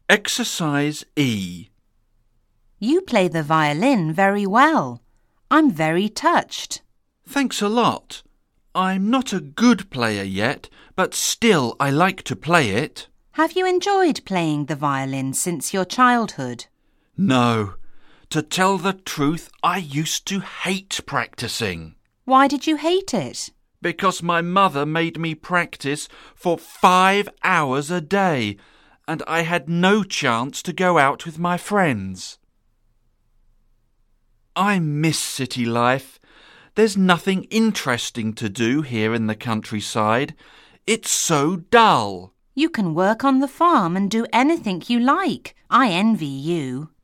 Exercise E. You play the violin very well. I'm very touched. Thanks a lot. I'm not a good player yet, but still I like to play it. Have you enjoyed playing the violin since your childhood? No. To tell the truth, I used to hate practicing. Why did you hate it? Because my mother made me practice for 5 hours a day, and I had no chance to go out with my friends. I miss city life. There's nothing interesting to do here in the countryside. It's so dull. You can work on the farm and do anything you like. I envy you.